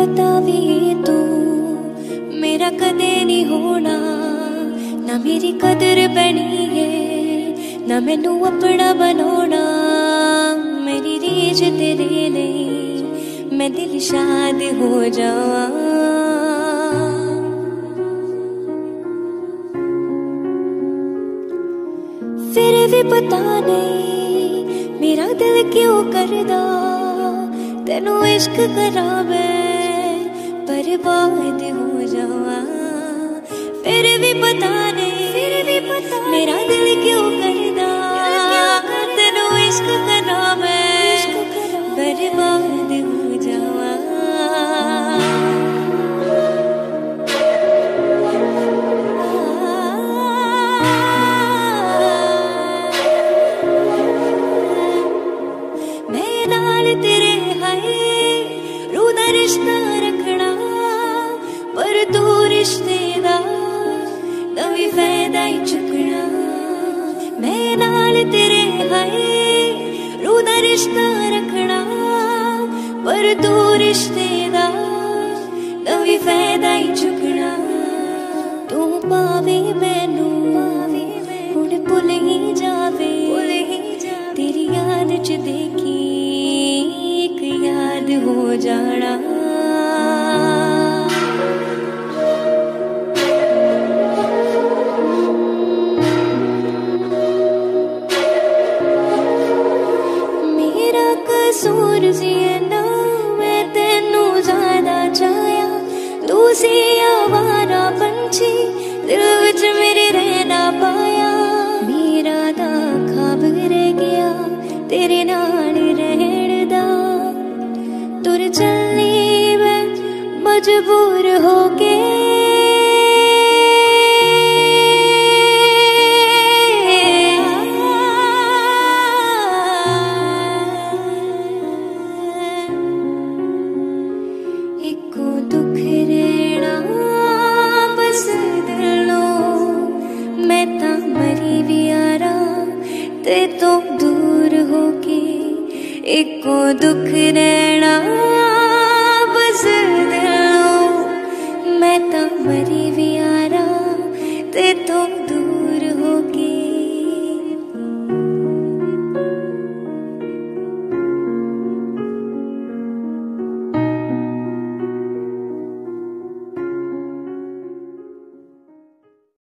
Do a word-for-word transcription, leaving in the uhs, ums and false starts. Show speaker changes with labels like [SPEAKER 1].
[SPEAKER 1] पता भी तू मेरा कदे नहीं होना, ना मेरी कदर बनी है ना मैनू अपना बनाना। मेरी रीझ तेरे लिए मैं दिल शाद हो जावा। फिर भी पता नहीं मेरा दिल क्यों करदा, तेनू इश्क करा मैं बर्बाद हो जावा। फिर भी पता नहीं फिर भी पता मेरा दिल क्यों करदा, तेनू इश्क करा मैं बर्बाद हो जावा। मैं नाल तेरे हाय रूह दा रिश्ता रखना, पर तू रिश्ते दा नवी फायदा ही चुकना। मैं नाल तेरे हाय रूह दा रिश्ता रखना, पर तू रिश्ते दा नवी फायदा ही चुकना। तू पावे मैनू हुण भुल ही जावे, तेरी याद च देखी एक याद हो जाना। मेरा कसूर सी ना मैं तेनू ज्यादा चाहया, तू सी आवारा पंछी दिल विच मेरे रहना पाया। मेरा दा ख्वाब रह गया तेरे नाल रहण दा, तुर चलनी मैं मजबूर होके। इको दुख रहना बस दिलों, मैं ता मरी भी यारा ते तो दूर होके। इको दुख रहना